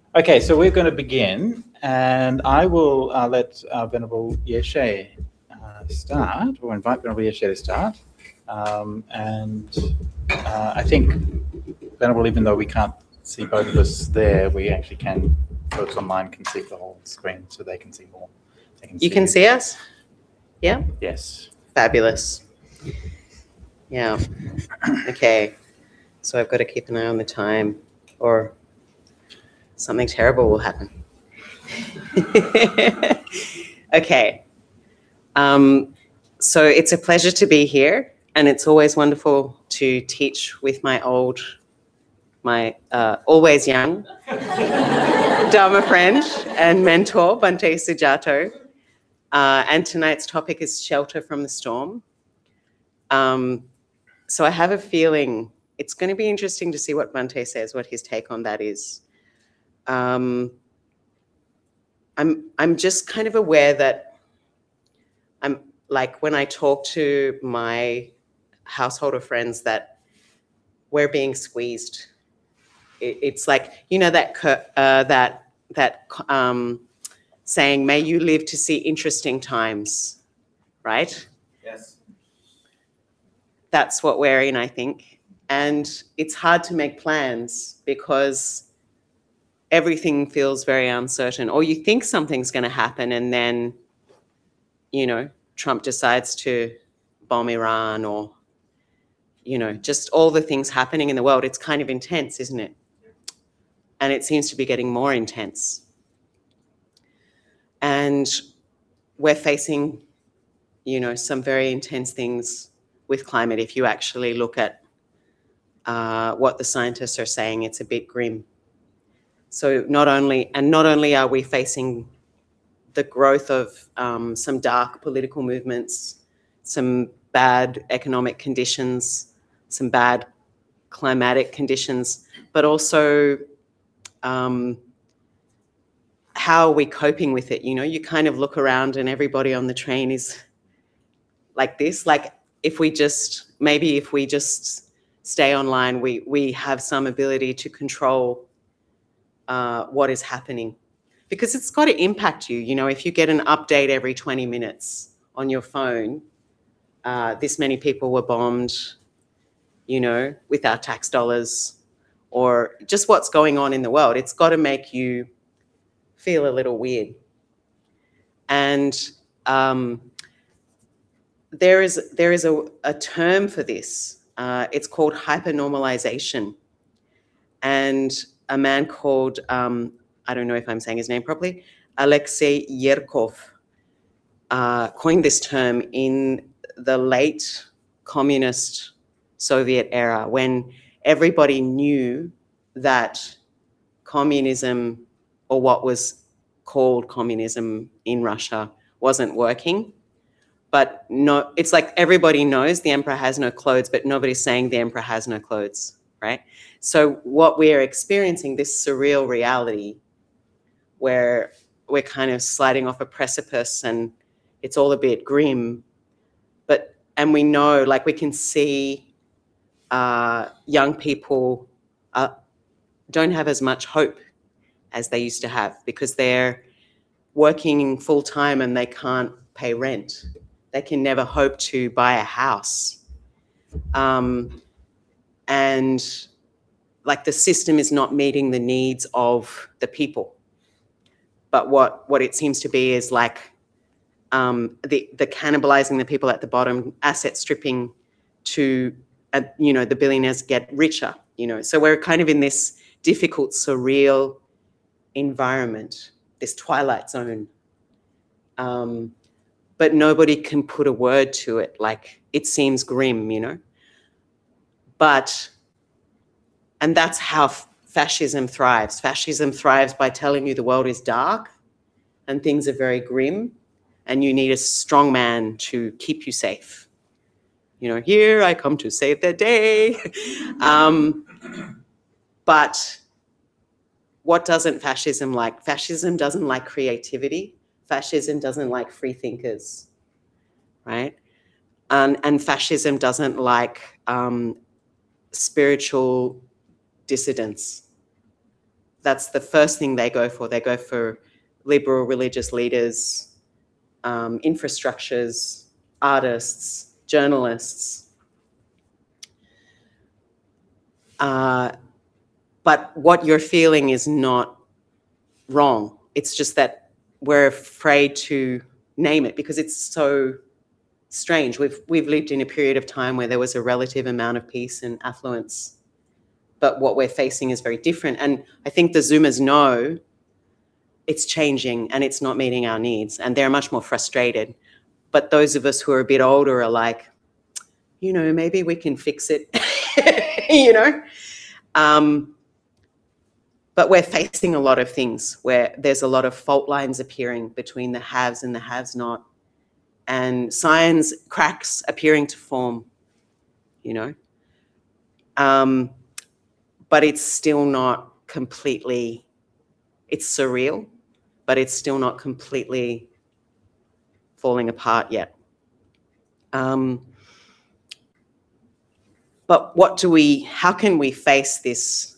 Okay, so we're going to begin, and I will let Venerable Yeshe start, or invite Venerable Yeshe to start. I think, Venerable, even though we can't see both of us there, we actually can, folks online can see the whole screen, so they can see more. You can see us? Yeah? Yes. Fabulous. Yeah. Okay. So I've got to keep an eye on the time, or something terrible will happen. Okay. So it's a pleasure to be here, and it's always wonderful to teach with my always young Dharma friend and mentor, Bhante Sujato. And tonight's topic is shelter from the storm. So I have a feeling it's going to be interesting to see what Bhante says, what his take on that is. I'm just kind of aware that I'm like, when I talk to my household of friends, that we're being squeezed. It's like, you know, that saying, "May you live to see interesting times," right? Yes. That's what we're in, I think. And it's hard to make plans because everything feels very uncertain, or you think something's going to happen, and then, you know, Trump decides to bomb Iran, or, you know, just all the things happening in the world. It's kind of intense, isn't it? And it seems to be getting more intense. And we're facing, you know, some very intense things with climate. If you actually look at what the scientists are saying, it's a bit grim. So not only are we facing the growth of some dark political movements, some bad economic conditions, some bad climatic conditions, but also how are we coping with it? You know, you kind of look around and everybody on the train is like this. Like, if we just stay online, we have some ability to control what is happening, because it's got to impact you. You know, if you get an update every 20 minutes on your phone, this many people were bombed, you know, with our tax dollars, or just what's going on in the world, it's got to make you feel a little weird. And there is a term for this. It's called hypernormalization. And a man called, I don't know if I'm saying his name properly, Alexei Yerkov, coined this term in the late communist Soviet era, when everybody knew that communism, or what was called communism in Russia, wasn't working. But no, it's like everybody knows the emperor has no clothes, but nobody's saying the emperor has no clothes, right? So what we're experiencing, this surreal reality where we're kind of sliding off a precipice and it's all a bit grim, and we know, like, we can see young people don't have as much hope as they used to have, because they're working full time and they can't pay rent. They can never hope to buy a house. And like, the system is not meeting the needs of the people. But what it seems to be is like the cannibalizing the people at the bottom, asset stripping to, you know, the billionaires get richer, you know. So we're kind of in this difficult, surreal environment, this twilight zone. But nobody can put a word to it. Like, it seems grim, you know. And that's how fascism thrives. Fascism thrives by telling you the world is dark and things are very grim, and you need a strong man to keep you safe. You know, here I come to save the day. But what doesn't fascism like? Fascism doesn't like creativity. Fascism doesn't like free thinkers, right? And fascism doesn't like spiritual dissidents. that's the first thing they go for. They go for liberal religious leaders, infrastructures, artists, journalists. But what you're feeling is not wrong. It's just that we're afraid to name it because it's so strange. We've lived in a period of time where there was a relative amount of peace and affluence, but what we're facing is very different. And I think the Zoomers know it's changing and it's not meeting our needs, and they're much more frustrated. But those of us who are a bit older are like, you know, maybe we can fix it, you know? But we're facing a lot of things where there's a lot of fault lines appearing between the haves and the haves not, and signs, cracks appearing to form, you know? But it's still not completely, it's surreal, but it's still not completely falling apart yet. But how can we face this,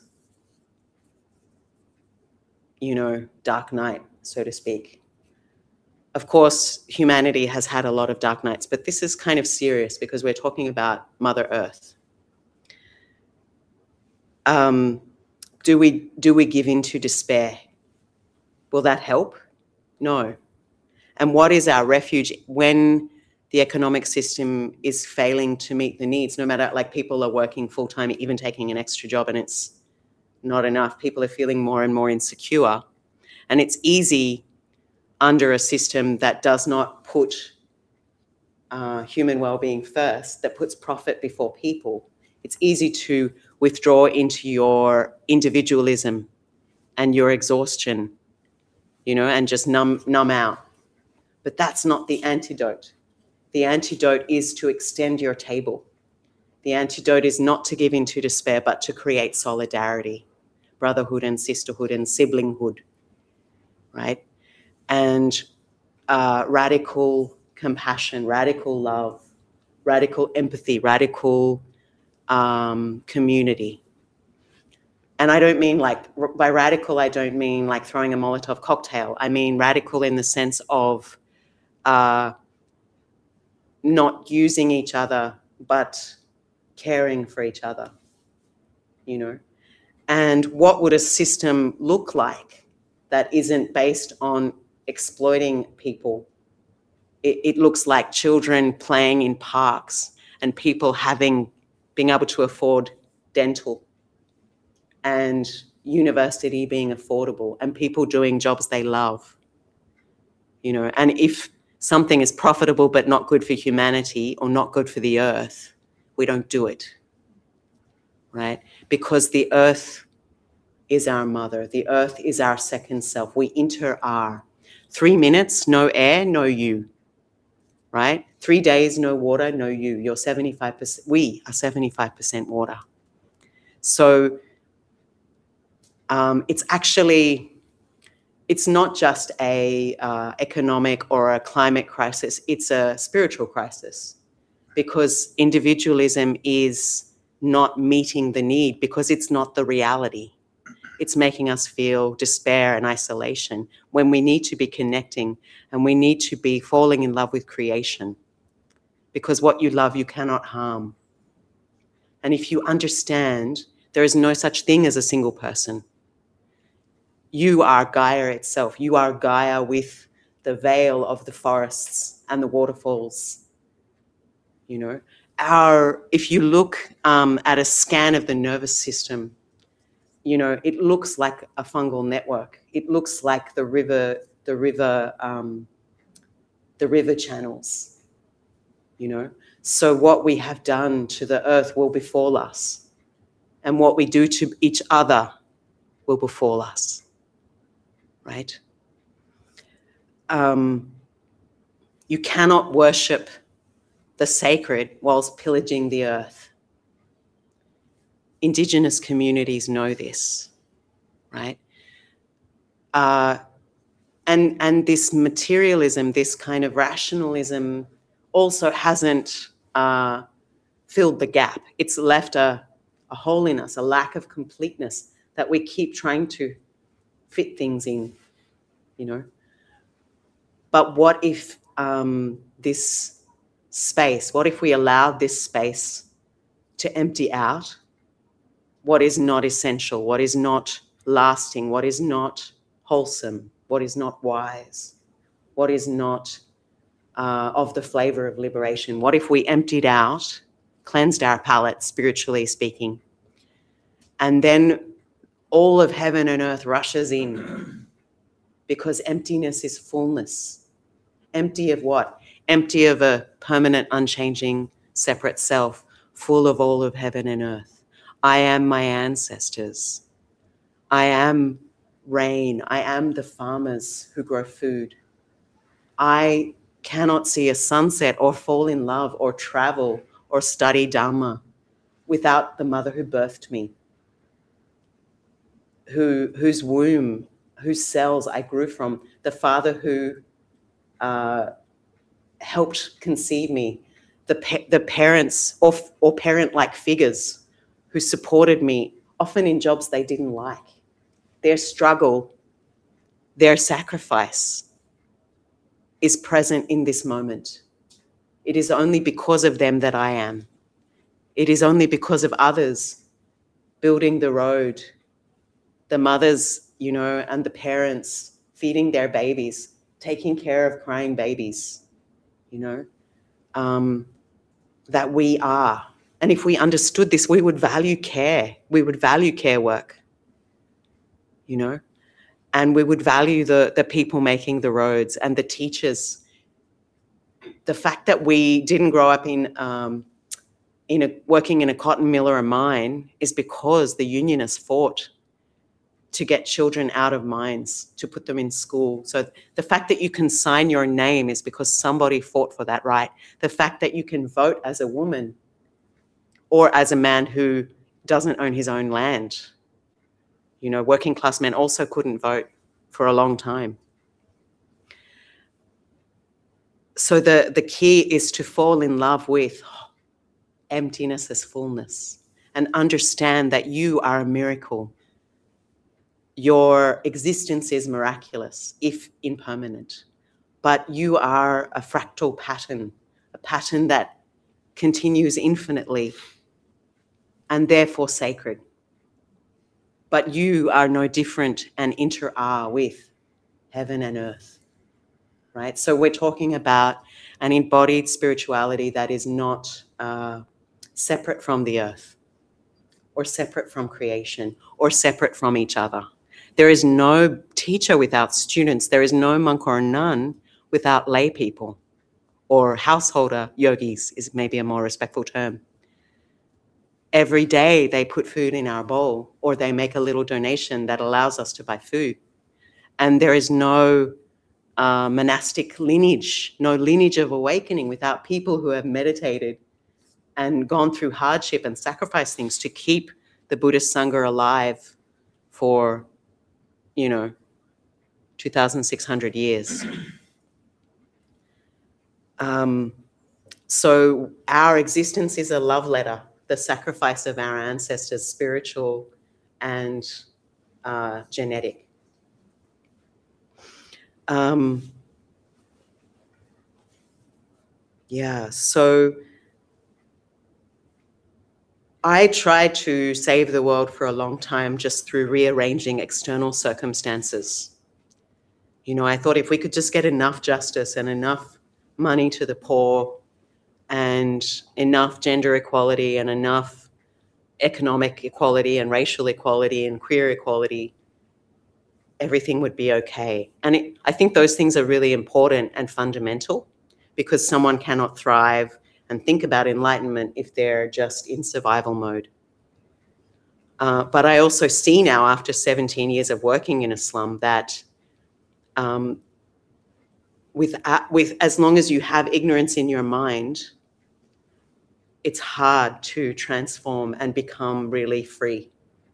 you know, dark night, so to speak? Of course, humanity has had a lot of dark nights, but this is kind of serious because we're talking about Mother Earth. Do we give in to despair? Will that help? No. And what is our refuge when the economic system is failing to meet the needs? No matter, like, people are working full-time, even taking an extra job, and it's not enough. People are feeling more and more insecure. And it's easy under a system that does not put human well-being first, that puts profit before people. It's easy to withdraw into your individualism and your exhaustion, you know, and just numb out. But that's not the antidote. The antidote is to extend your table. The antidote is not to give in to despair, but to create solidarity, brotherhood and sisterhood and siblinghood, right? And radical compassion, radical love, radical empathy, radical community. And I don't mean, like, by radical, I don't mean like throwing a Molotov cocktail. I mean radical in the sense of not using each other, but caring for each other, you know? And what would a system look like that isn't based on exploiting people? It looks like children playing in parks and people being able to afford dental, and university being affordable, and people doing jobs they love, you know? And if something is profitable but not good for humanity or not good for the earth, we don't do it, right? Because the earth is our mother. The earth is our second self. We inter-are. 3 minutes, no air, no you, right? 3 days, no water, no you. You're 75%, we are 75% water. So it's not just a economic or a climate crisis, it's a spiritual crisis, because individualism is not meeting the need, because it's not the reality. It's making us feel despair and isolation when we need to be connecting, and we need to be falling in love with creation, because what you love you cannot harm. And if you understand, there is no such thing as a single person. You are Gaia itself. You are Gaia with the veil of the forests and the waterfalls, you know? If you look at a scan of the nervous system, you know, it looks like a fungal network. It looks like the river channels, you know? So what we have done to the earth will befall us, and what we do to each other will befall us. Right? You cannot worship the sacred whilst pillaging the earth. Indigenous communities know this, right? And this materialism, this kind of rationalism also hasn't filled the gap. It's left a hole in us, a lack of completeness that we keep trying to fit things in, you know. But what if this space, what if we allowed this space to empty out what is not essential, what is not lasting, what is not wholesome, what is not wise, what is not of the flavor of liberation? What if we emptied out, cleansed our palate, spiritually speaking, and then all of heaven and earth rushes in, because emptiness is fullness. Empty of what? Empty of a permanent, unchanging, separate self, full of all of heaven and earth. I am my ancestors. I am rain. I am the farmers who grow food. I cannot see a sunset or fall in love or travel or study Dhamma without the mother who birthed me, whose womb, whose cells I grew from, the father who helped conceive me, the parents or parent-like figures who supported me, often in jobs they didn't like. Their struggle, their sacrifice is present in this moment. It is only because of them that I am. It is only because of others building the road, the mothers, you know, and the parents feeding their babies, taking care of crying babies, you know, that we are. And if we understood this, we would value care. We would value care work, you know, and we would value the people making the roads and the teachers. The fact that we didn't grow up working in a cotton mill or a mine is because the unionists fought to get children out of mines, to put them in school. So the fact that you can sign your name is because somebody fought for that right. The fact that you can vote as a woman or as a man who doesn't own his own land. You know, working class men also couldn't vote for a long time. So the key is to fall in love with emptiness as fullness and understand that you are a miracle. Your existence is miraculous, if impermanent, but you are a fractal pattern, a pattern that continues infinitely and therefore sacred. But you are no different and inter-are with heaven and earth, right? So we're talking about an embodied spirituality that is not separate from the earth or separate from creation or separate from each other. There is no teacher without students. There is no monk or nun without lay people, or householder yogis is maybe a more respectful term. Every day they put food in our bowl, or they make a little donation that allows us to buy food. And there is no monastic lineage, no lineage of awakening without people who have meditated and gone through hardship and sacrificed things to keep the Buddhist Sangha alive for, 2,600 years. So our existence is a love letter, the sacrifice of our ancestors, spiritual and genetic. So I tried to save the world for a long time just through rearranging external circumstances. I thought if we could just get enough justice and enough money to the poor and enough gender equality and enough economic equality and racial equality and queer equality, everything would be okay. And I think those things are really important and fundamental, because someone cannot thrive and think about enlightenment if they're just in survival mode. But I also see now, after 17 years of working in a slum, that with as long as you have ignorance in your mind, it's hard to transform and become really free.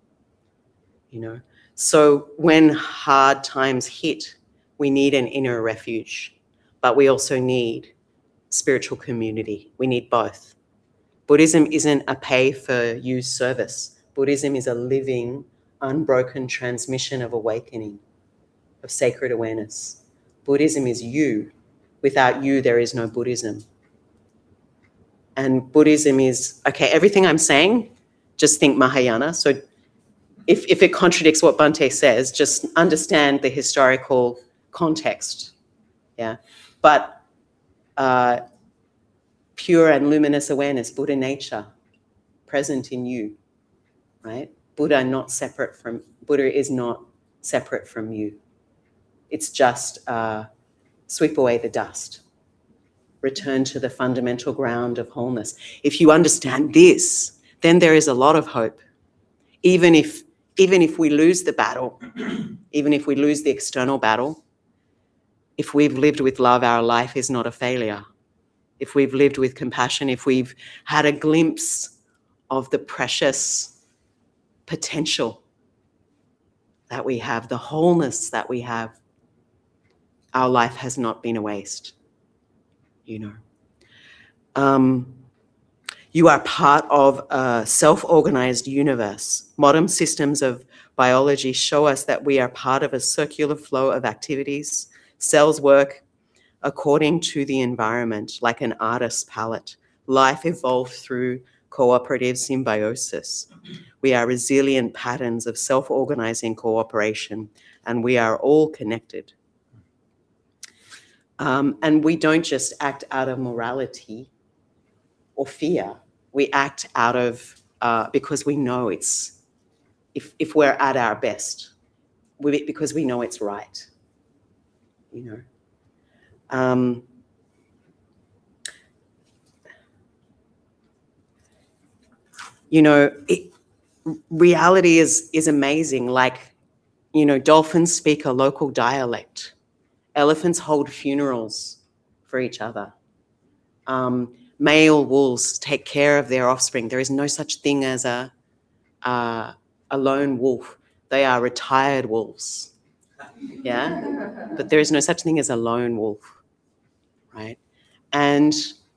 So when hard times hit, we need an inner refuge, but we also need spiritual community. We need both. Buddhism isn't a pay-for-use service. Buddhism is a living, unbroken transmission of awakening. of sacred awareness. Buddhism is you. Without you, there is no Buddhism. And Buddhism is, okay, everything I'm saying, just think Mahayana. So if it contradicts what Bhante says, just understand the historical context. Yeah. But pure and luminous awareness, Buddha nature, present in you, right? Buddha is not separate from you. It's just sweep away the dust. Return to the fundamental ground of wholeness. If you understand this, then there is a lot of hope. Even if we lose the battle, even if we lose the external battle, if we've lived with love, our life is not a failure. If we've lived with compassion, if we've had a glimpse of the precious potential that we have, the wholeness that we have, our life has not been a waste, you know. You are part of a self-organized universe. Modern systems of biology show us that we are part of a circular flow of activities. Cells work according to the environment, like an artist's palette. Life evolved through cooperative symbiosis. We are resilient patterns of self-organizing cooperation, and we are all connected. And we don't just act out of morality or fear. We act out of, because we know it's, if we're at our best, because we know it's right, you know. You know, reality is amazing. Like, you know, dolphins speak a local dialect. Elephants hold funerals for each other. Male wolves take care of their offspring. There is no such thing as a lone wolf. They are retired wolves. Yeah, but there is no such thing as a lone wolf, right? And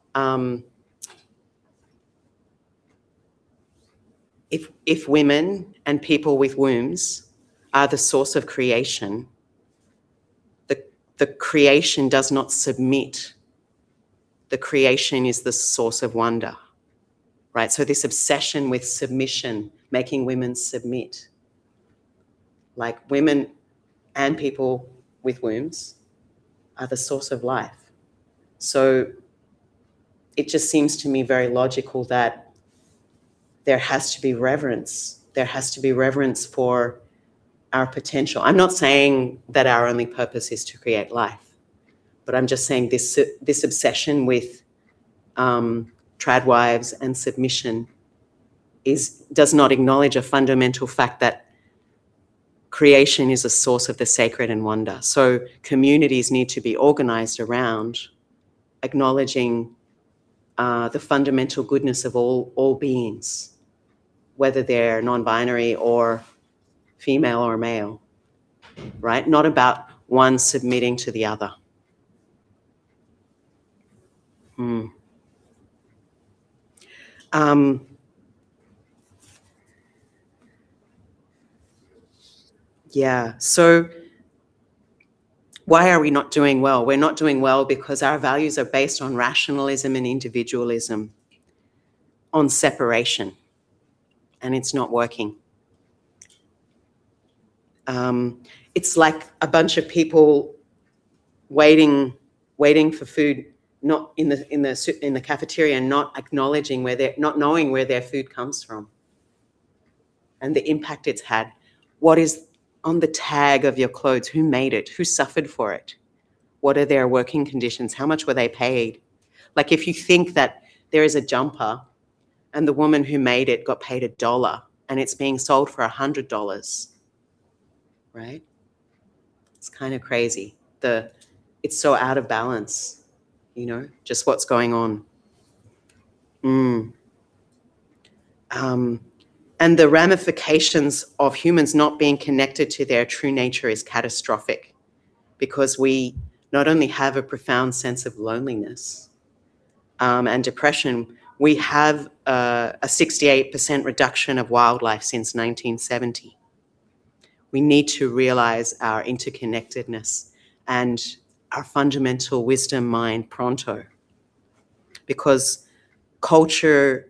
if women and people with wombs are the source of creation, the creation does not submit. The creation is the source of wonder, right? So this obsession with submission, making women submit, like women and people with wombs are the source of life. So it just seems to me very logical that there has to be reverence. There has to be reverence for our potential. I'm not saying that our only purpose is to create life, but I'm just saying this obsession with tradwives and submission does not acknowledge a fundamental fact that creation is a source of the sacred and wonder. So communities need to be organized around acknowledging the fundamental goodness of all beings, whether they're non-binary or female or male, right? Not about one submitting to the other. Yeah, so why are we not doing well? We're not doing well because our values are based on rationalism and individualism, on separation, and it's not working. It's like a bunch of people waiting for food, not in the cafeteria, and not acknowledging not knowing where their food comes from, and the impact it's had. What is on the tag of your clothes? Who made it? Who suffered for it? What are their working conditions? How much were they paid? Like, if you think that there is a jumper and the woman who made it got paid $1 and it's being sold for $100, right? It's kind of crazy. It's so out of balance, you know, just what's going on. And the ramifications of humans not being connected to their true nature is catastrophic, because we not only have a profound sense of loneliness and depression, we have a 68% reduction of wildlife since 1970. We need to realize our interconnectedness and our fundamental wisdom mind pronto. Because culture,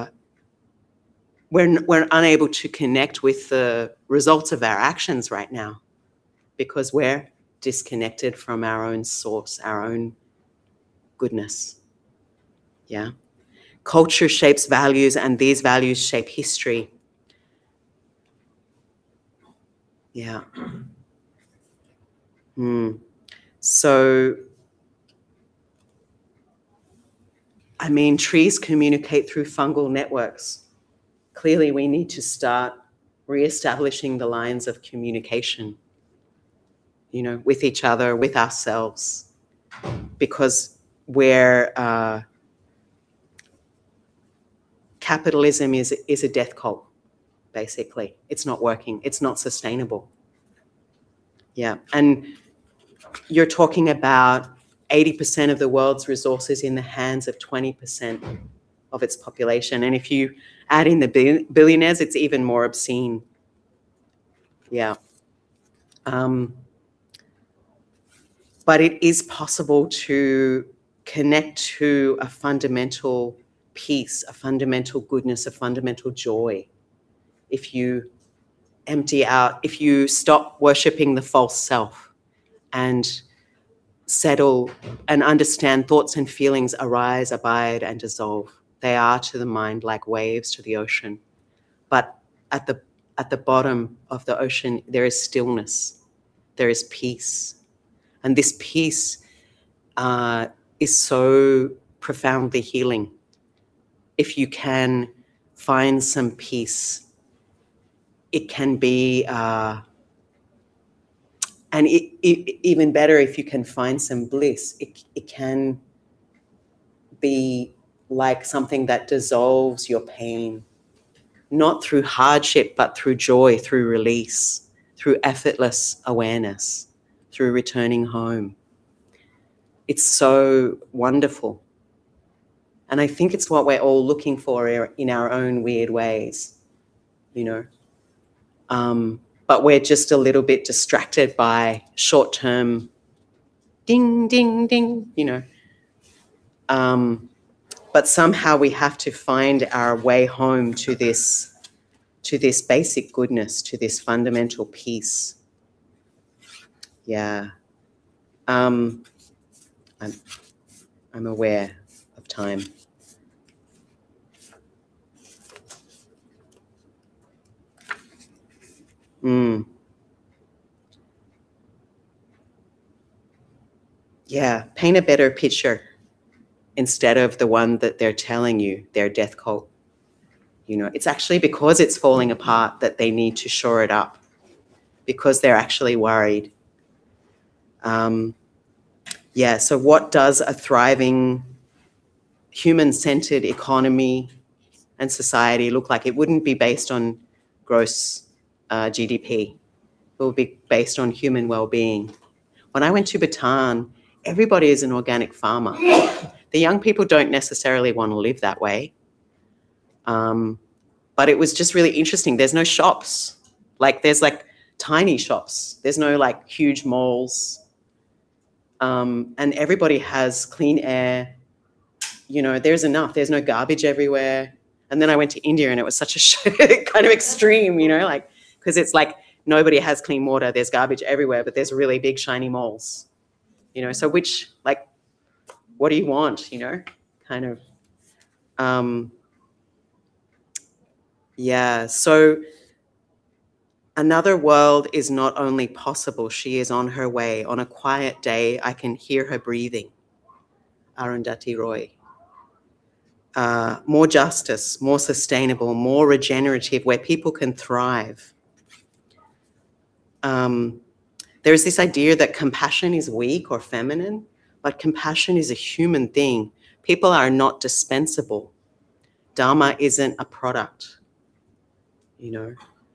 we're unable to connect with the results of our actions right now because we're disconnected from our own source, our own goodness. Yeah. Culture shapes values, and these values shape history. Yeah. So, I mean, trees communicate through fungal networks. Clearly, we need to start reestablishing the lines of communication, you know, with each other, with ourselves, because capitalism is a death cult, basically. It's not working. It's not sustainable. Yeah. And you're talking about 80% of the world's resources in the hands of 20% of its population. And if you add in the billionaires, it's even more obscene. Yeah. But it is possible to connect to a fundamental peace, a fundamental goodness, a fundamental joy. If you empty out, if you stop worshipping the false self and settle and understand thoughts and feelings arise, abide, and dissolve. They are to the mind like waves to the ocean. But at the bottom of the ocean, there is stillness, there is peace. And this peace is so profoundly healing. If you can find some peace, it can be, and even better if you can find some bliss, it can be like something that dissolves your pain, not through hardship, but through joy, through release, through effortless awareness, through returning home. It's so wonderful. And I think it's what we're all looking for in our own weird ways, you know. But we're just a little bit distracted by short-term ding, ding, ding, you know. But somehow we have to find our way home to this basic goodness, to this fundamental peace. Yeah. I'm aware of time. Yeah, paint a better picture instead of the one that they're telling you, their death cult. You know, it's actually because it's falling apart that they need to shore it up, because they're actually worried. Yeah, so what does a thriving, human-centered economy and society look like? It wouldn't be based on gross GDP. It will be based on human well-being. When I went to Bhutan, everybody is an organic farmer. The young people don't necessarily want to live that way. But it was just really interesting. There's no shops. Like, there's like tiny shops. There's no like huge malls. And everybody has clean air. You know, there's enough. There's no garbage everywhere. And then I went to India and it was such a kind of extreme, you know, like, because it's like nobody has clean water. There's garbage everywhere, but there's really big shiny malls, you know. So which, like, what do you want, you know, kind of. Yeah, so another world is not only possible, she is on her way. On a quiet day, I can hear her breathing. Arundhati Roy. More justice, more sustainable, more regenerative, where people can thrive. There's this idea that compassion is weak or feminine, but compassion is a human thing. People are not dispensable. Dharma isn't a product, you know.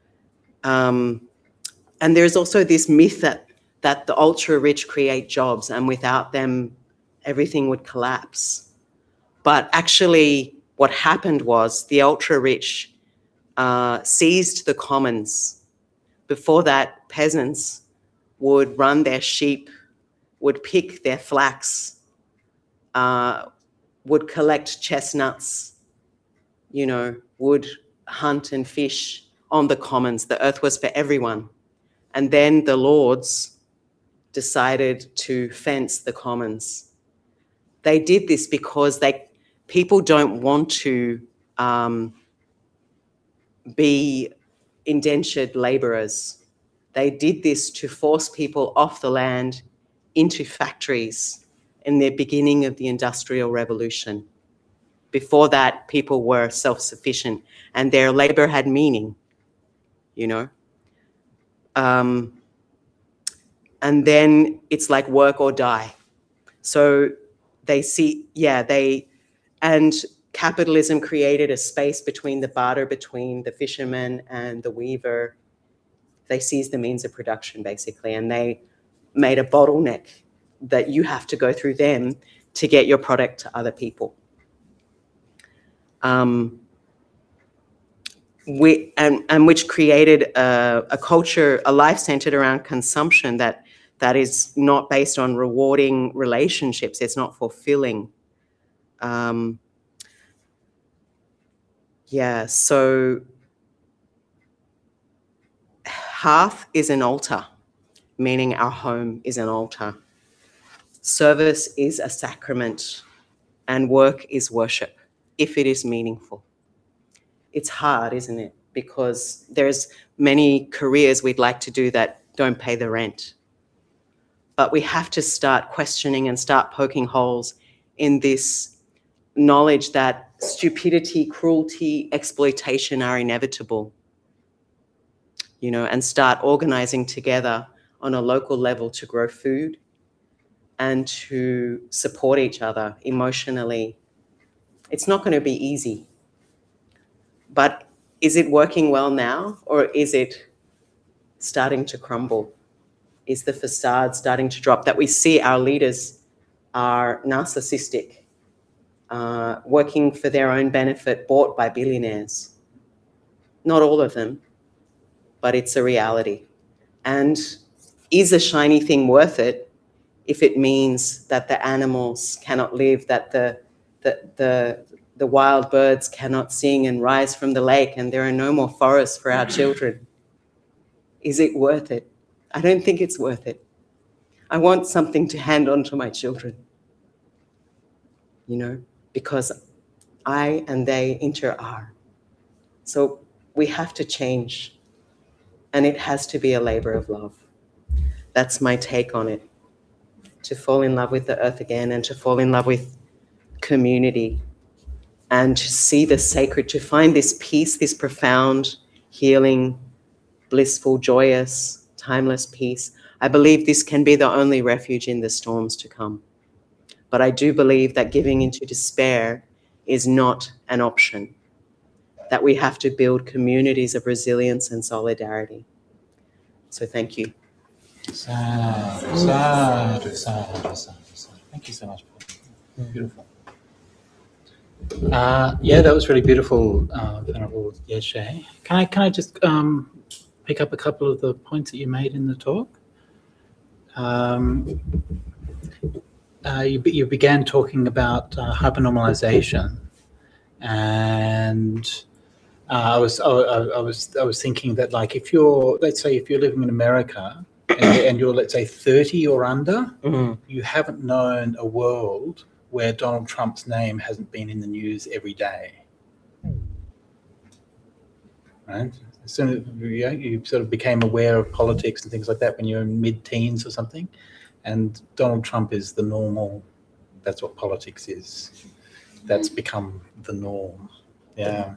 And there's also this myth that the ultra-rich create jobs, and without them, everything would collapse. But actually, what happened was the ultra-rich seized the commons Before that, peasants would run their sheep, would pick their flax, would collect chestnuts, would hunt and fish on the commons. The earth was for everyone. And then the lords decided to fence the commons. They did this because people don't want to be indentured laborers. They did this to force people off the land into factories in the beginning of the Industrial Revolution. Before that, people were self-sufficient and their labor had meaning, and then it's like work or die. So and capitalism created a space between the barter between the fisherman and the weaver. They seized the means of production, basically, and they made a bottleneck that you have to go through them to get your product to other people. Which created a culture, a life centered around consumption that is not based on rewarding relationships. It's not fulfilling. So hearth is an altar, meaning our home is an altar. Service is a sacrament, and work is worship, if it is meaningful. It's hard, isn't it? Because there's many careers we'd like to do that don't pay the rent. But we have to start questioning and start poking holes in this knowledge that stupidity, cruelty, exploitation are inevitable, and start organizing together on a local level to grow food and to support each other emotionally. It's not going to be easy. But is it working well now, or is it starting to crumble? Is the facade starting to drop? That we see our leaders are narcissistic, working for their own benefit, bought by billionaires. Not all of them, but it's a reality. And is a shiny thing worth it if it means that the animals cannot live, that the wild birds cannot sing and rise from the lake, and there are no more forests for our children? Is it worth it? I don't think it's worth it. I want something to hand on to my children, because I and they inter-are. So we have to change, and it has to be a labor of love. That's my take on it. To fall in love with the earth again, and to fall in love with community, and to see the sacred, to find this peace, this profound, healing, blissful, joyous, timeless peace. I believe this can be the only refuge in the storms to come. But I do believe that giving into despair is not an option, that we have to build communities of resilience and solidarity. So thank you. Sadhu, sadhu, sadhu, sadhu. Thank you so much, Paul. Beautiful. That was really beautiful, Venerable Yeshe. Can I just pick up a couple of the points that you made in the talk? You began talking about hypernormalization, and I was thinking that, like, if you're living in America and you're, let's say, 30 or under, you haven't known a world where Donald Trump's name hasn't been in the news every day, right? As soon as you sort of became aware of politics and things like that when you're in mid-teens or something, and Donald Trump is the normal. That's what politics is. That's become the norm. Yeah.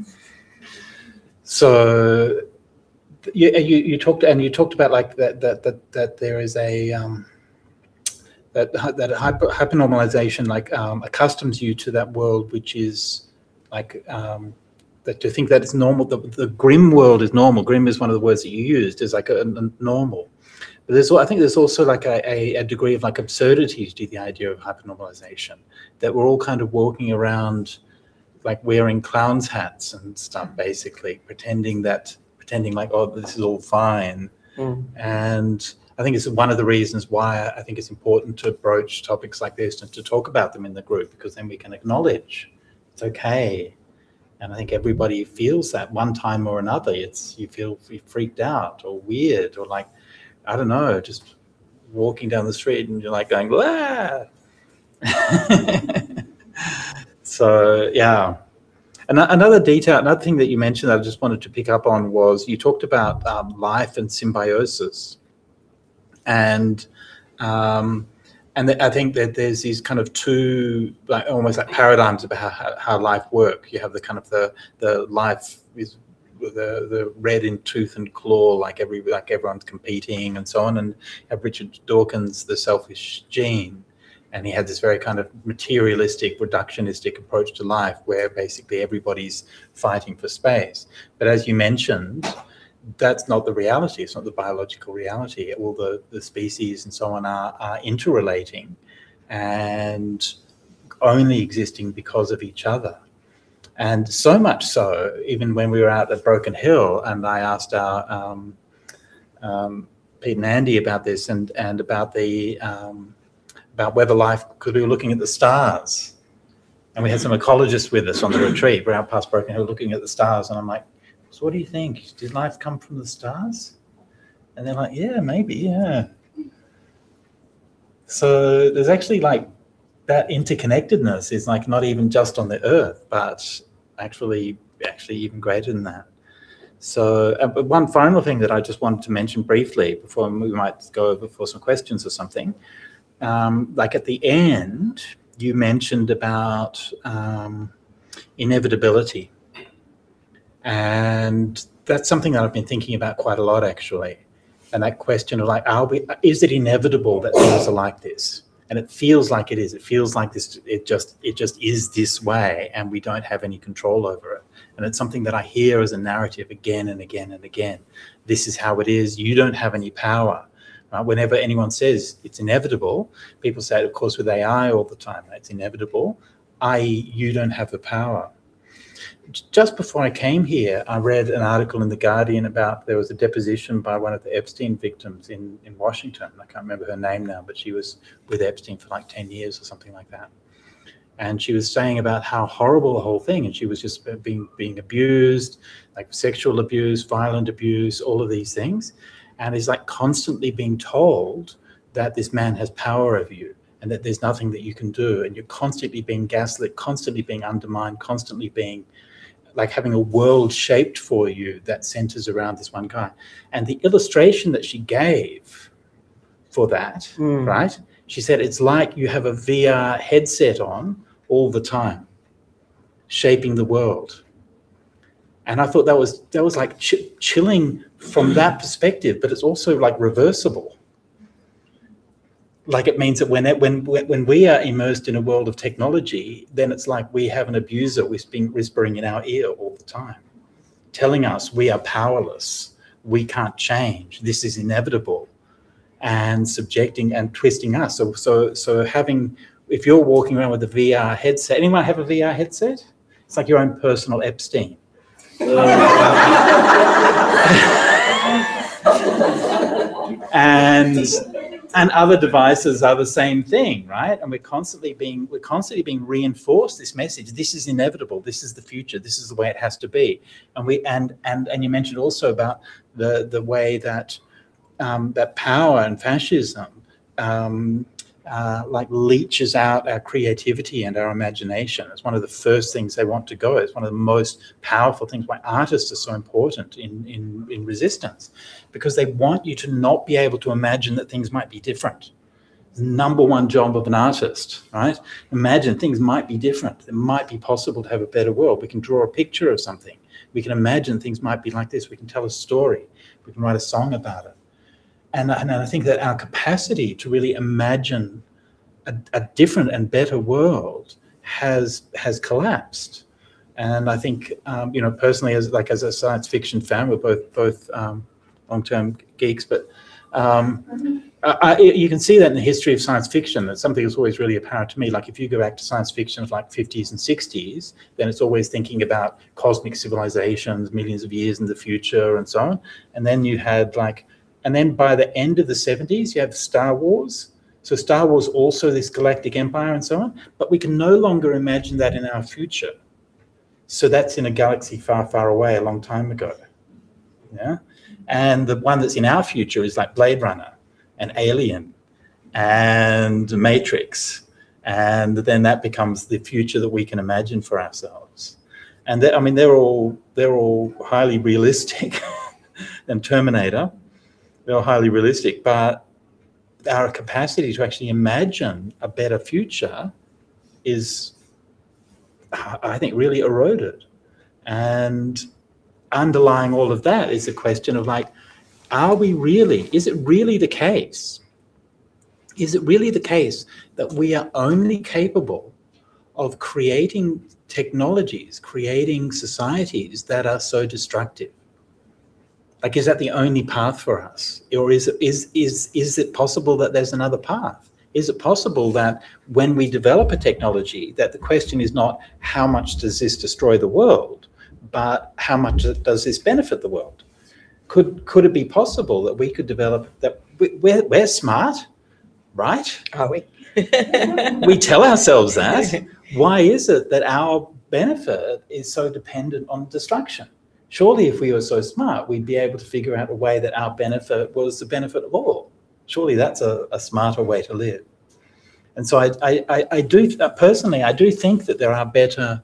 So you talked about, like, that there is a that hypernormalization, like, accustoms you to that world which is like that, to think that it's normal. The grim world is normal. Grim is one of the words that you used, is like a normal. But I think there's also like a degree of, like, absurdity to the idea of hypernormalization, that we're all kind of walking around like wearing clowns hats and stuff, basically pretending that pretending like, oh, this is all fine. And I think it's one of the reasons why I think it's important to broach topics like this and to talk about them in the group, because then we can acknowledge it's okay. And I think everybody feels that one time or another. You feel freaked out or weird, or like, I don't know, just walking down the street and you're like going, ah. So, yeah. Another thing that you mentioned that I just wanted to pick up on was you talked about life and symbiosis. And I think that there's these kind of two, like almost like paradigms about how life works. You have the kind of the life is the red in tooth and claw, like everyone's competing and so on. And you have Richard Dawkins, the selfish gene. And he had this very kind of materialistic, reductionistic approach to life where basically everybody's fighting for space. But as you mentioned, that's not the reality. It's not the biological reality. All the species and so on are interrelating and only existing because of each other. And so much so, even when we were out at Broken Hill and I asked our Pete and Andy about this and about the about whether life, because we were looking at the stars, and we had some ecologists with us on the retreat. We're out past Broken Hill looking at the stars, and I'm like, so what do you think? Did life come from the stars? And they're like, yeah, maybe, yeah. So there's actually like that interconnectedness is like not even just on the earth, but actually even greater than that. So but one final thing that I just wanted to mention briefly before we might go over for some questions or something. Like at the end, you mentioned about inevitability. And that's something that I've been thinking about quite a lot, actually. And that question of like, is it inevitable that things are like this? And it feels like it is. It feels like this. It just is this way, and we don't have any control over it. And it's something that I hear as a narrative again and again and again. This is how it is. You don't have any power. Whenever anyone says it's inevitable, people say it, of course, with AI all the time. It's inevitable, i.e., you don't have the power. Just before I came here, I read an article in The Guardian about there was a deposition by one of the Epstein victims in Washington. I can't remember her name now, but she was with Epstein for like 10 years or something like that. And she was saying about how horrible the whole thing, and she was just being abused, like sexual abuse, violent abuse, all of these things. And is like constantly being told that this man has power over you and that there's nothing that you can do. And you're constantly being gaslit, constantly being undermined, constantly being like having a world shaped for you that centers around this one guy. And the illustration that she gave for that, right? She said, it's like you have a VR headset on all the time, shaping the world. And I thought that was like chilling from that perspective, but it's also like reversible. Like it means that when we are immersed in a world of technology, then it's like we have an abuser whispering in our ear all the time, telling us we are powerless, we can't change, this is inevitable, and subjecting and twisting us. So having, if you're walking around with a VR headset, anyone have a VR headset? It's like your own personal Epstein. And other devices are the same thing, right? And we're constantly being reinforced this message. This is inevitable. This is the future. This is the way it has to be. And you mentioned also about the way that that power and fascism like leaches out our creativity and our imagination. It's one of the first things they want to go. It's one of the most powerful things why artists are so important in resistance, because they want you to not be able to imagine that things might be different. The number one job of an artist, right? Imagine things might be different. It might be possible to have a better world. We can draw a picture of something. We can imagine things might be like this. We can tell a story. We can write a song about it. And I think that our capacity to really imagine a different and better world has collapsed. And I think, personally, as a science fiction fan, we're both long-term geeks, but You can see that in the history of science fiction. That's something that's always really apparent to me. Like if you go back to science fiction of like 50s and 60s, then it's always thinking about cosmic civilizations, millions of years in the future and so on. And then you had and then by the end of the 70s, you have Star Wars. So Star Wars also this galactic empire and so on, but we can no longer imagine that in our future. So that's in a galaxy far, far away a long time ago. Yeah. And the one that's in our future is like Blade Runner and Alien and Matrix. And then that becomes the future that we can imagine for ourselves. And they're all highly realistic. And Terminator, they're all highly realistic, but our capacity to actually imagine a better future is, I think, really eroded. And underlying all of that is the question of like, is it really the case? Is it really the case that we are only capable of creating technologies, creating societies that are so destructive? Like, is that the only path for us? Or is it possible that there's another path? Is it possible that when we develop a technology, that the question is not how much does this destroy the world, but how much does this benefit the world? Could it be possible that we could develop that? We're smart, right? Are we? We tell ourselves that. Why is it that our benefit is so dependent on destruction? Surely if we were so smart, we'd be able to figure out a way that our benefit was the benefit of all. Surely that's a smarter way to live. And so I do personally, I do think that there are better,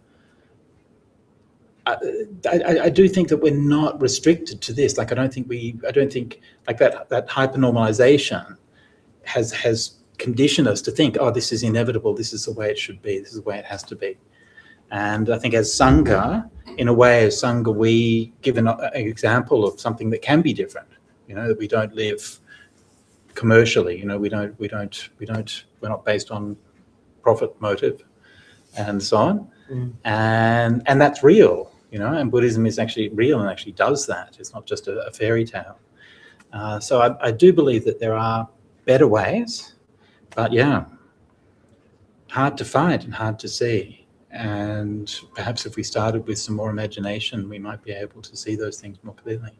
I do think that we're not restricted to this. Like I don't think like that hypernormalization has conditioned us to think, oh, this is inevitable, this is the way it should be, this is the way it has to be. And I think as Sangha, in a way, as Sangha, we give an example of something that can be different. That we don't live commercially. We're not based on profit motive, and so on. And that's real. And Buddhism is actually real and actually does that. It's not just a fairy tale. So I do believe that there are better ways, but yeah, hard to find and hard to see. And perhaps if we started with some more imagination, we might be able to see those things more clearly.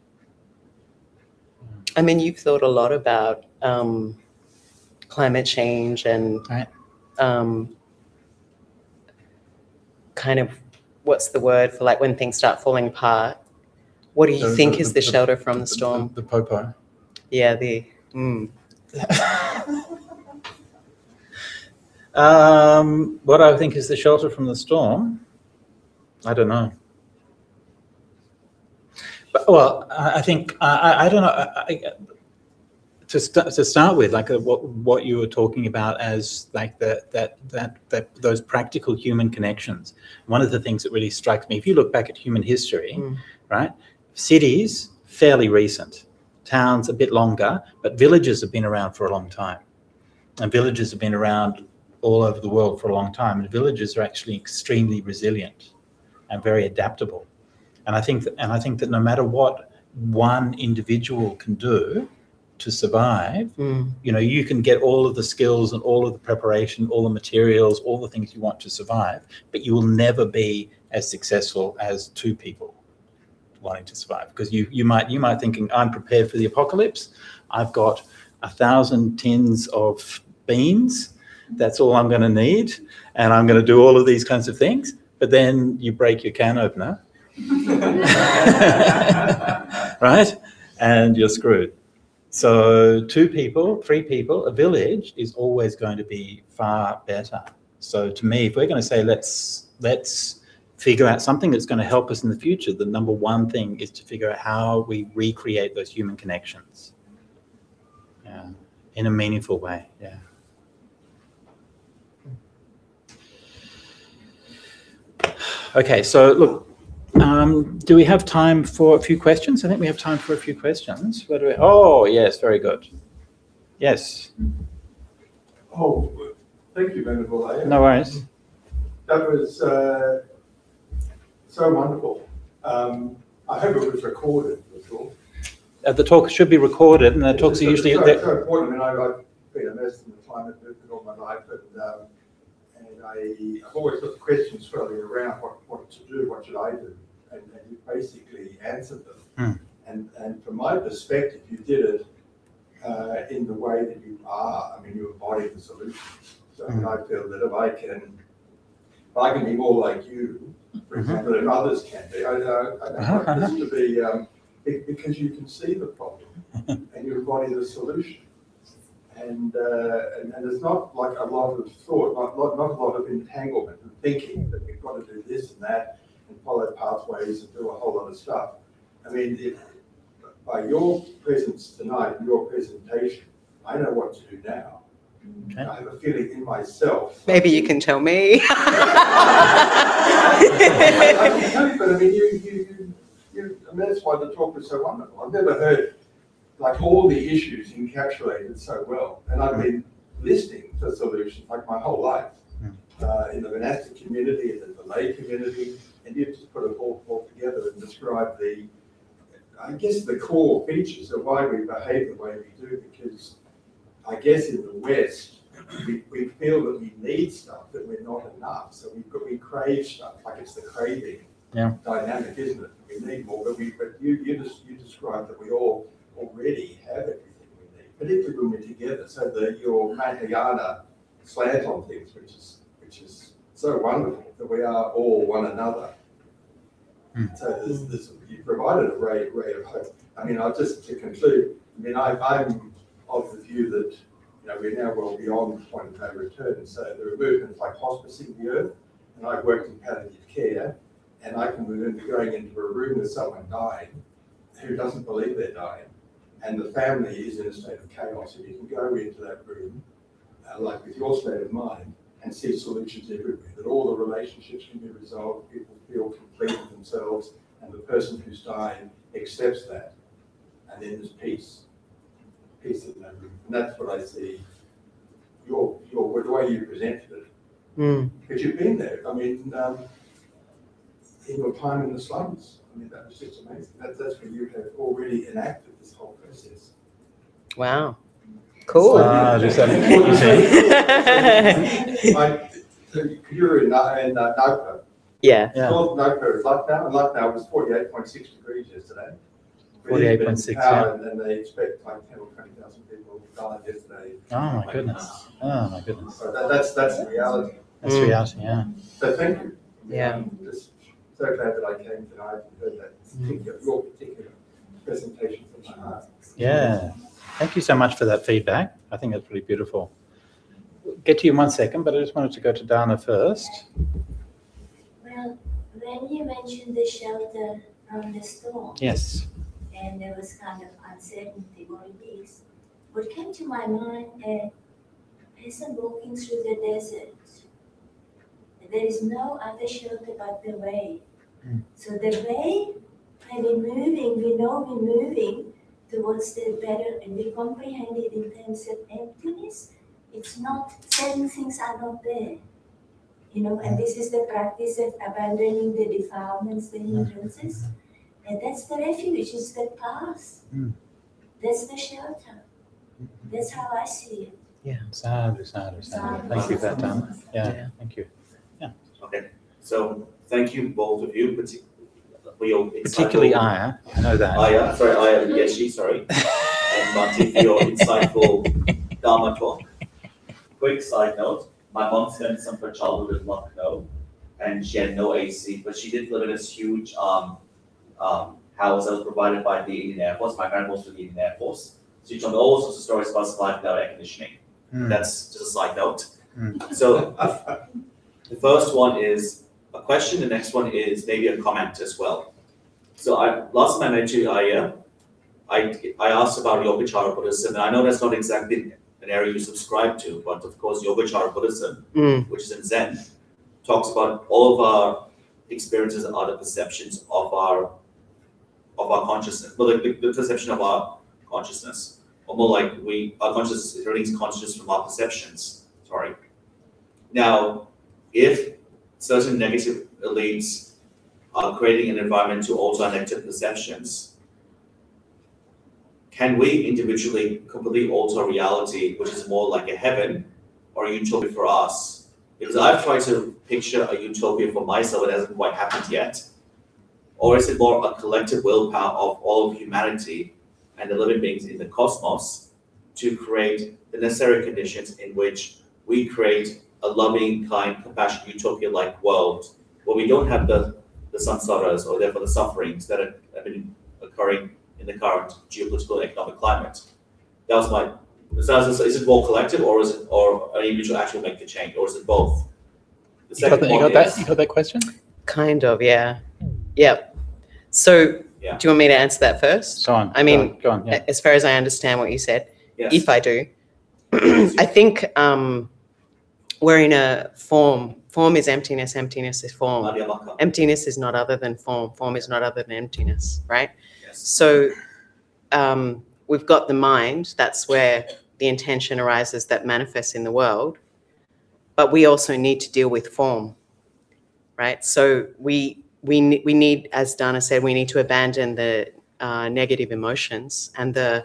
I mean, you've thought a lot about climate change and right. Kind of, what's the word for like when things start falling apart? What do you think is the shelter from the storm? The popo. Yeah, what I think is the shelter from the storm, I don't know. But, well, I think I don't know. To start with, like what you were talking about as like those practical human connections. One of the things that really strikes me, if you look back at human history, right? Cities fairly recent, towns a bit longer, but villages have been around for a long time, and villages have been around all over the world for a long time, and villages are actually extremely resilient and very adaptable. And I think that no matter what one individual can do to survive, you can get all of the skills and all of the preparation, all the materials, all the things you want to survive, but you will never be as successful as two people wanting to survive. Because you might thinking, I'm prepared for the apocalypse. I've got 1,000 tins of beans. That's all I'm going to need, and I'm going to do all of these kinds of things. But then you break your can opener, right? And you're screwed. So 2 people, 3 people, a village is always going to be far better. So to me, if we're going to say let's figure out something that's going to help us in the future, the number one thing is to figure out how we recreate those human connections, in a meaningful way. Yeah. Okay, so look, do we have time for a few questions? I think we have time for a few questions. Oh, yes, very good. Yes. Oh, thank you, Venerable. No worries. That was so wonderful. I hope it was recorded, that's all. the talk should be recorded, and the talks are usually. so important. I mean, I've been immersed in the climate movement all my life, and I've always got questions swirling around what to do, what should I do, and you basically answered them. And from my perspective, you did it in the way that you are. I mean, you embody the solutions. So I mean, I feel that if I can be more like you, for example, and others can be, I don't want this to be because you can see the problem and you embody the solution. And there's not like a lot of thought, not a lot of entanglement and thinking that we've got to do this and that and follow pathways and do a whole lot of stuff. I mean, by your presence tonight, your presentation, I know what to do now. Okay. I have a feeling in myself. Maybe you can tell me. I mean, that's why the talk was so wonderful. I've never heard like all the issues encapsulated so well, and I've been listening to solutions like my whole life in the monastic community and in the lay community, and you've just put it all together and described I guess the core features of why we behave the way we do, because I guess in the West, we feel that we need stuff, that we're not enough. So we crave stuff, like it's the craving dynamic, isn't it? We need more, but you described that we all already have everything we need, particularly when we're together. So your Mahayana slant on things, which is so wonderful, that we are all one another. So you provided a ray of hope. I mean, just to conclude, I mean, I'm of the view that we're now well beyond the point of no return. So there are movements like hospicing the earth, and I've worked in palliative care, and I can remember going into a room with someone dying who doesn't believe they're dying, and the family is in a state of chaos, and you can go into that room, like with your state of mind, and see solutions everywhere, that all the relationships can be resolved, people feel complete with themselves, and the person who's dying accepts that, and then there's peace in that room. And that's what I see, the way you presented it. Because you've been there. I mean, in your time in the slums, I mean, that was just amazing. That's where you have already enacted this whole process. Wow. Cool. You're in Nagpur. Yeah. Nagpur is Lucknow, and Lucknow was 48.6 degrees yesterday. 48.6, yeah. And they expect like 10 or 20,000 people died yesterday. Oh my goodness. Oh my goodness. So that's the reality. That's reality, yeah. So thank you. Yeah. I'm just so glad that I came tonight and heard that your particular presentation from my heart. Yeah. Thank you so much for that feedback. I think that's really beautiful. We'll get to you in 1 second, but I just wanted to go to Dana first. Well, when you mentioned the shelter from the storm, yes, and there was kind of uncertainty what it is, what came to my mind as I'm walking through the desert, there is no other shelter but the way. So the way, and we know we're moving towards the better, and we comprehend it in terms of emptiness. It's not, certain things are not there. And this is the practice of abandoning the defilements, the hindrances. And that's the refuge, it's the path. That's the shelter. That's how I see it. Yeah. Sadhu. Thank you for that, Dana. Yeah, thank you. Yeah. Okay, so thank you both of you, for your particularly Aya, I know that. Aya, Yeshi, and Marty for your insightful Dharma talk. Quick side note, my mom spent some of her childhood in Lucknow, and she had no AC, but she did live in this huge house that was provided by the Indian Air Force. My parents was from the Indian Air Force. So she told me all sorts of stories about surviving without air conditioning. That's just a side note. So the first one is a question, the next one is maybe a comment as well. So last time I met you, Aya, I asked about Yogacara Buddhism, and I know that's not exactly an area you subscribe to, but of course Yogacara Buddhism, which is in Zen, talks about all of our experiences are the perceptions of our consciousness, well, the perception of our consciousness, or more like our consciousness is everything's consciousness from our perceptions. Sorry. Now, if certain negative elites are creating an environment to alter our negative perceptions, can we individually completely alter reality, which is more like a heaven or a utopia for us? Because I've tried to picture a utopia for myself, it hasn't quite happened yet. Or is it more a collective willpower of all of humanity and the living beings in the cosmos to create the necessary conditions in which we create a loving, kind, compassionate, utopia-like world where we don't have the samsaras or therefore the sufferings that have been occurring in the current geopolitical and economic climate. That was my. Is it more collective, or is it, or an individual actually make the change, or is it both? The second You one got is, that question? Kind of, yeah. Yep. So Yeah. do you want me to answer that first? Go on. I mean, go on. Yeah. as far as I understand what you said, yes. if I do, I think we're in a form. Form is emptiness, emptiness is form. Madhyamaka. Emptiness is not other than form. Form is not other than emptiness, right? Yes. So we've got the mind, that's where the intention arises that manifests in the world, but we also need to deal with form, right? So we need, as Dana said, we need to abandon the negative emotions and the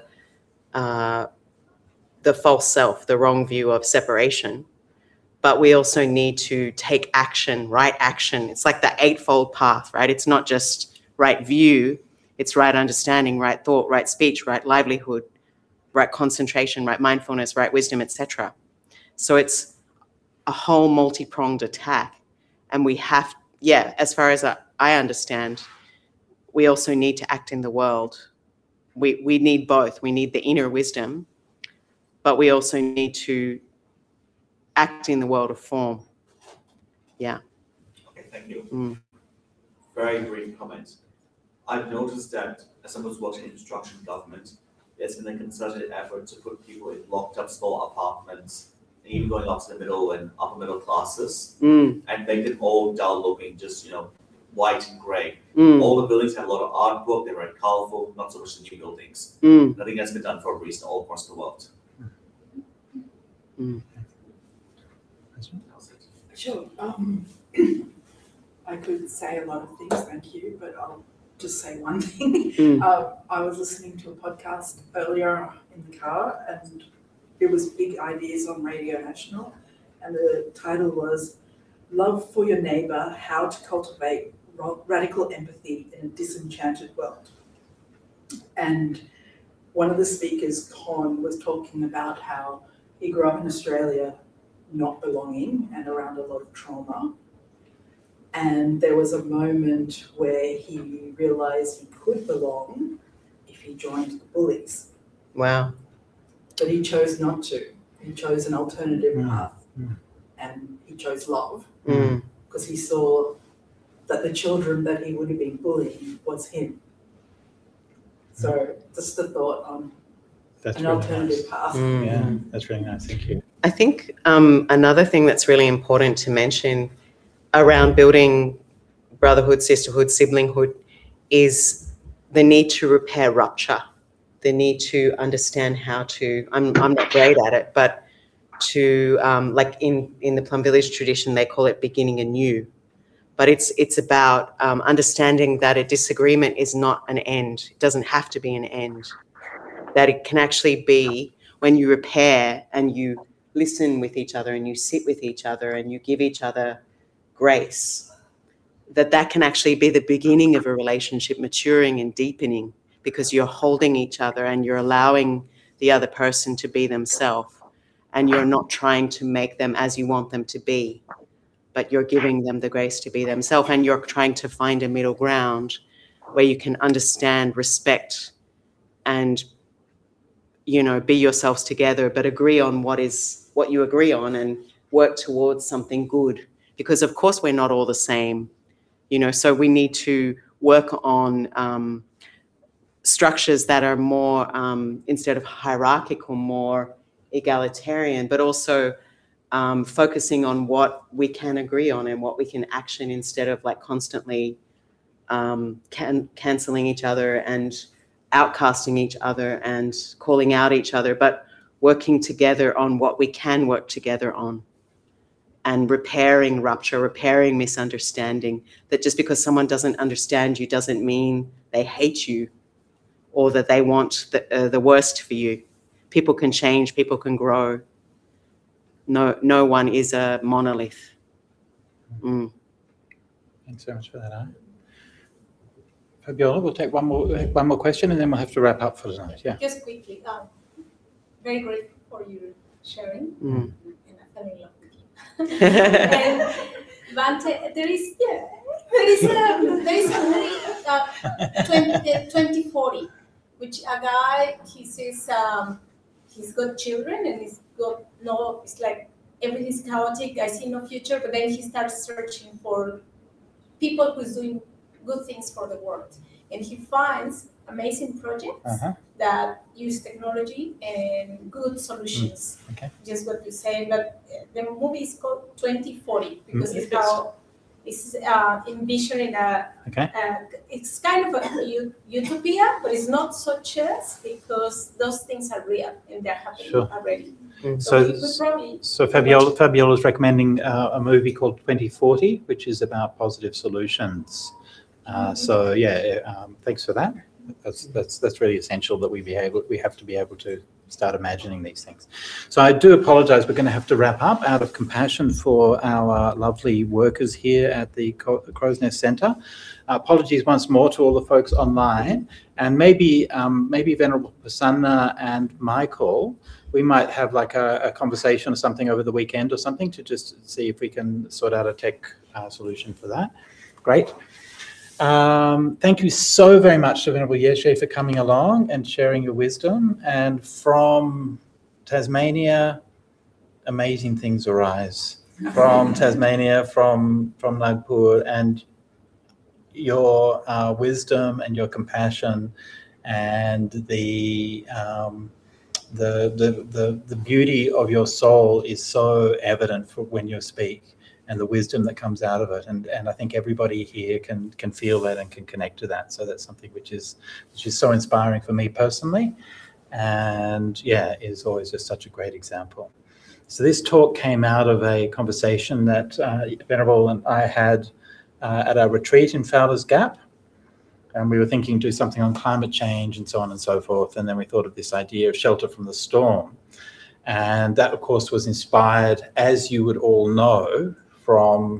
false self, the wrong view of separation. But we also need to take action, right action. It's like the eightfold path, right? It's not just right view, it's right understanding, right thought, right speech, right livelihood, right concentration, right mindfulness, right wisdom, etc. So it's a whole multi-pronged attack. And we have, as far as I understand, we also need to act in the world. We need both. We need the inner wisdom, but we also need to act in the world of form. Yeah. Okay, thank you. Mm. Very brief comment. I've noticed that as someone who's worked in construction government, there's been a concerted effort to put people in locked up small apartments, and even going up to the middle and upper middle classes, and make them all dull looking, just white and grey. All the buildings have a lot of artwork, they're very colorful, not so much the new buildings. I think that's been done for a reason all across the world. Sure. I could say a lot of things, thank you, but I'll just say one thing. I was listening to a podcast earlier in the car, and it was Big Ideas on Radio National, and the title was Love for Your Neighbour, How to Cultivate Radical Empathy in a Disenchanted World. And one of the speakers, Con, was talking about how he grew up in Australia not belonging and around a lot of trauma. And there was a moment where he realised he could belong if he joined the bullies. Wow. But he chose not to. He chose an alternative path. And he chose love because he saw that the children that he would have been bullying was him. So just a thought on That's an really alternative path. Yeah, that's really nice. Thank you. I think another thing that's really important to mention around building brotherhood, sisterhood, siblinghood is the need to repair rupture, the need to understand how to, I'm not great at it, but to, like in the Plum Village tradition, they call it beginning anew. But it's about understanding that a disagreement is not an end. It doesn't have to be an end. That it can actually be when you repair and you listen with each other and you sit with each other and you give each other grace, that can actually be the beginning of a relationship maturing and deepening because you're holding each other and you're allowing the other person to be themselves and you're not trying to make them as you want them to be, but you're giving them the grace to be themselves and you're trying to find a middle ground where you can understand, respect, and be yourselves together, but agree on what you agree on and work towards something good. Because of course we're not all the same, so we need to work on structures that are more, instead of hierarchical, more egalitarian, but also focusing on what we can agree on and what we can action instead of like constantly cancelling each other and outcasting each other and calling out each other, but working together on what we can work together on and repairing rupture, repairing misunderstanding, that just because someone doesn't understand you doesn't mean they hate you or that they want the worst for you. People can change, people can grow. No one is a monolith. Mm. Thanks so much for that, Aya. Fabiola, we'll take one more question and then we'll have to wrap up for tonight. Yeah. Just quickly, very grateful for your sharing, Mm. and I fell in love with you. And Bhante, there is a very 2040, which a guy, he says he's got children and he's got it's like everything's chaotic. I see no future, but then he starts searching for people who's doing good things for the world, and he finds amazing projects that use technology and good solutions. Okay. Just what you say, but the movie is called 2040 because it's Yes. how it's envisioning it's kind of a utopia, but it's not so just because those things are real and they're happening Sure. already. So, we could probably so Fabiola's recommending a movie called 2040, which is about positive solutions. So yeah, thanks for that. That's really essential that we have to be able to start imagining these things. So I do apologize, we're going to have to wrap up out of compassion for our lovely workers here at the Crow's Nest Centre. Apologies once more to all the folks online, and maybe Venerable Prasanna and Michael, we might have like a conversation or something over the weekend or something to just see if we can sort out a tech solution for that. Great. Thank you so very much to Venerable Yeshe for coming along and sharing your wisdom. And from Tasmania, amazing things arise. From Tasmania, from Nagpur, and your wisdom and your compassion and the beauty of your soul is so evident for when you speak, and the wisdom that comes out of it, and I think everybody here can feel that and can connect to that. So that's something which is so inspiring for me personally, and yeah, is always just such a great example. So this talk came out of a conversation that Venerable and I had at our retreat in Fowler's Gap, and we were thinking do something on climate change and so on and so forth, and then we thought of this idea of shelter from the storm, and that of course was inspired, as you would all know, from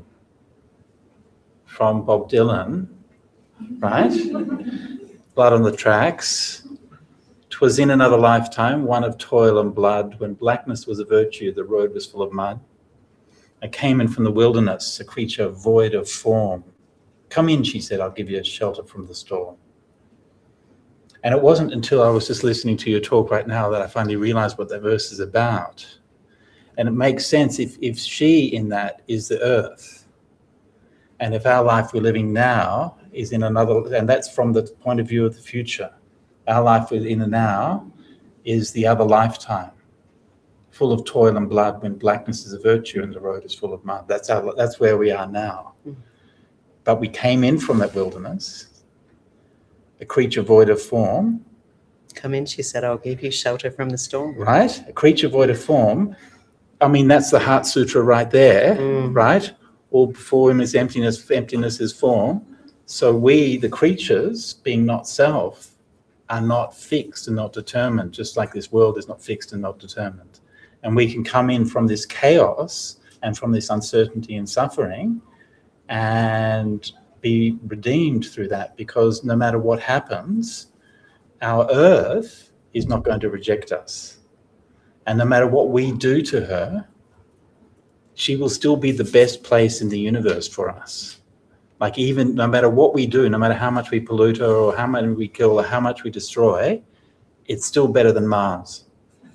Bob Dylan, right? Blood on the Tracks. 'Twas in another lifetime, one of toil and blood, when blackness was a virtue, the road was full of mud. I came in from the wilderness, a creature void of form. Come in, she said, I'll give you a shelter from the storm. And it wasn't until I was just listening to your talk right now that I finally realized what that verse is about. And it makes sense if she in that is the earth, and if our life we're living now is in another, and that's from the point of view of the future, our life in the now is the other lifetime, full of toil and blood, when blackness is a virtue and the road is full of mud. That's where we are now. But we came in from that wilderness, a creature void of form. Come in, she said, I'll give you shelter from the storm. Right? A creature void of form. I mean, that's the Heart Sutra right there, right? All before him is emptiness, emptiness is form. So we, the creatures, being not self, are not fixed and not determined, just like this world is not fixed and not determined. And we can come in from this chaos and from this uncertainty and suffering and be redeemed through that, because no matter what happens, our earth is not going to reject us. And no matter what we do to her, she will still be the best place in the universe for us. Like, even no matter what we do, no matter how much we pollute her or how much we kill or how much we destroy, it's still better than Mars.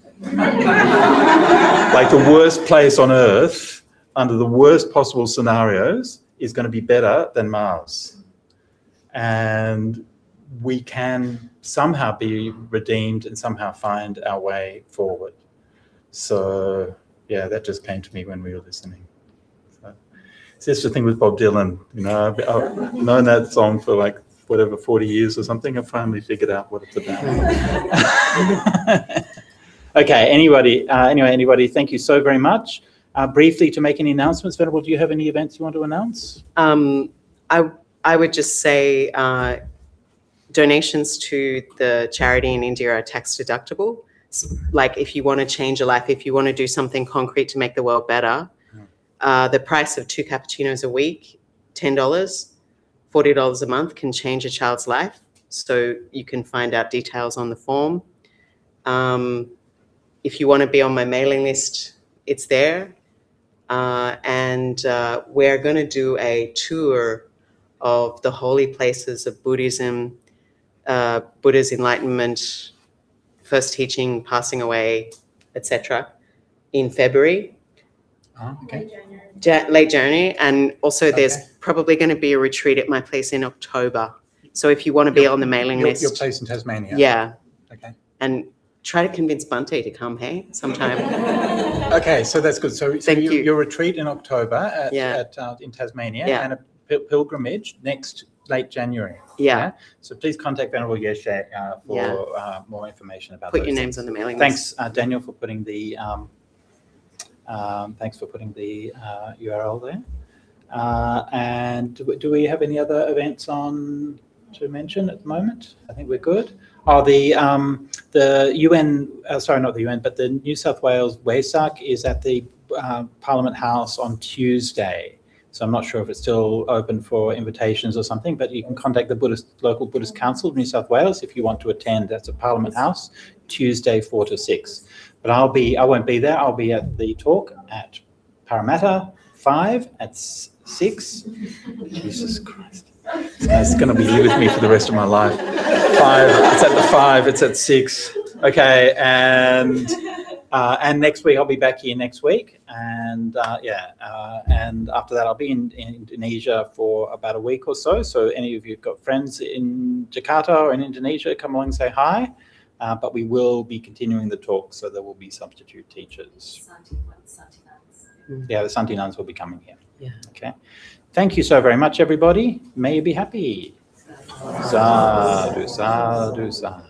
Like, the worst place on Earth, under the worst possible scenarios, is going to be better than Mars. And we can somehow be redeemed and somehow find our way forward. So, yeah, that just came to me when we were listening. So, it's just the thing with Bob Dylan. You know, I've known that song for like, 40 years or something. I finally figured out what it's about. Okay, anybody, thank you so very much. Briefly, to make any announcements, Venerable, do you have any events you want to announce? I would just say donations to the charity in India are tax deductible. Like if you want to change a life, if you want to do something concrete to make the world better, the price of 2 cappuccinos a week, $10, $40 a month can change a child's life. So you can find out details on the form. If you want to be on my mailing list, it's there. And we're going to do a tour of the holy places of Buddhism, Buddha's enlightenment, first teaching, passing away, etc. in February. Oh, okay. Late January. And also there's probably going to be a retreat at my place in October. So if you want to be on the mailing list. Your place in Tasmania? Yeah. Okay. And try to convince Bunty to come, hey, sometime. Okay, so that's good. So Thank you. your retreat in October Yeah. in Tasmania Yeah. and a pilgrimage next late January. Yeah. So please contact Venerable Yeshe for Yeah. more information about Put those your things. names on the mailing list. Thanks, Daniel, for putting the URL there. And do we have any other events on to mention at the moment? I think we're good. Oh, the UN, sorry, not the UN, but the New South Wales WESAC is at the Parliament House on Tuesday. So I'm not sure if it's still open for invitations or something, but you can contact the local Buddhist Council of New South Wales if you want to attend. That's at Parliament House, Tuesday 4 to 6. But I won't be there. I'll be at the talk at Parramatta 5 at 6. Jesus Christ. It's going to be with me for the rest of my life. 5, it's at the 5, it's at 6. Okay, and next week I'll be back here next week, and and after that I'll be in Indonesia for about a week or so. So any of you have got friends in Jakarta or in Indonesia, come along and say hi. But we will be continuing the talk, so there will be substitute teachers. Yeah, the Santi nuns will be coming here. Yeah. Okay. Thank you so very much, everybody. May you be happy. Sadhu, sadhu, sadhu.